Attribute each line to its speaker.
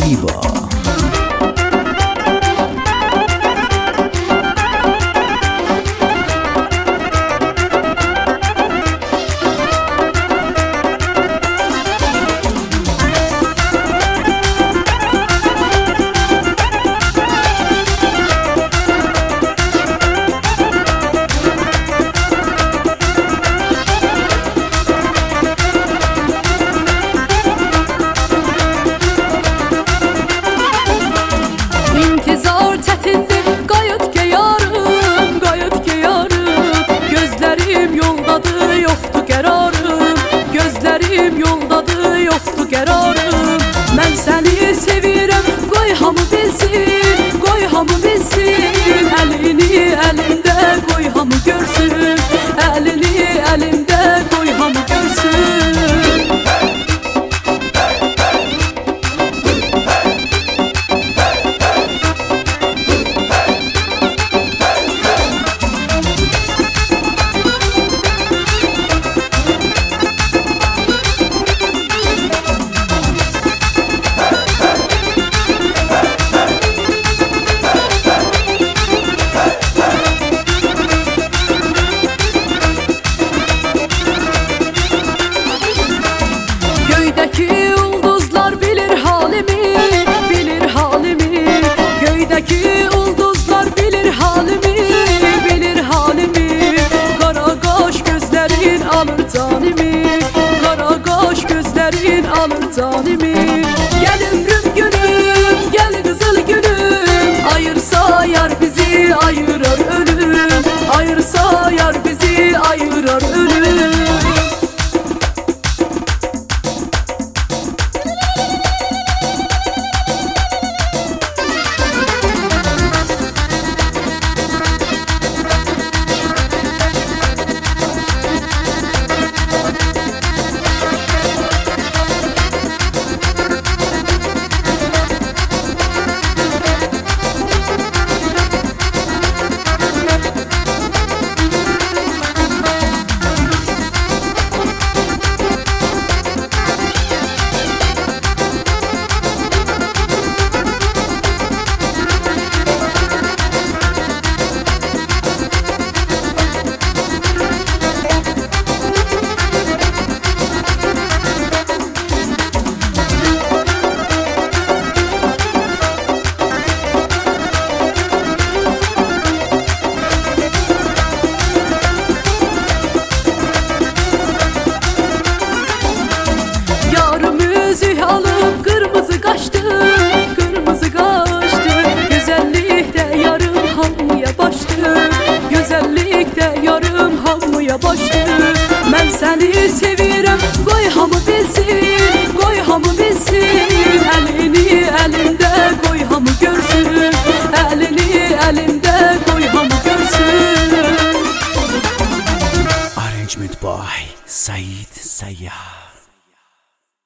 Speaker 1: زیبا.
Speaker 2: İntizar çətindir, qayıt ki yarım, qayıt ki yarım. Gözlərim yoldadır, yoxdur qərarım. Gözlərim yoldadır, yoxdur qərarım. Mən səni sevirəm, qoy hamı bilsin, qoy hamı bilsin. Əlini əlimdə qoy hamı görsün, əlini əlimdə qoy hamı görsün. Göydəki ulduzlar bilir halimi, bilir halimi. Göydəki ulduzlar bilir halimi, bilir halimi. Qara qaş gözlərin alır canimi, qara qaş gözlərin alır canimi. Gəl ömrüm günüm, gəl qızıl günüm. Ayırsa yar bizi ayırar ölüm, ayırsa yar bizi ayırar ölüm. Alıp kırmızı kaçtı, kırmızı kaçtı. Güzellikte yarım hamıya baştı, güzellikte yarım hamıya baştı. Ben seni sevirem, koy hamı bilsin, koy hamı bilsin. Elini elimde koy hamı görsün, elini elimde koy hamı görsün.
Speaker 1: Arrangement by Said Sayyar.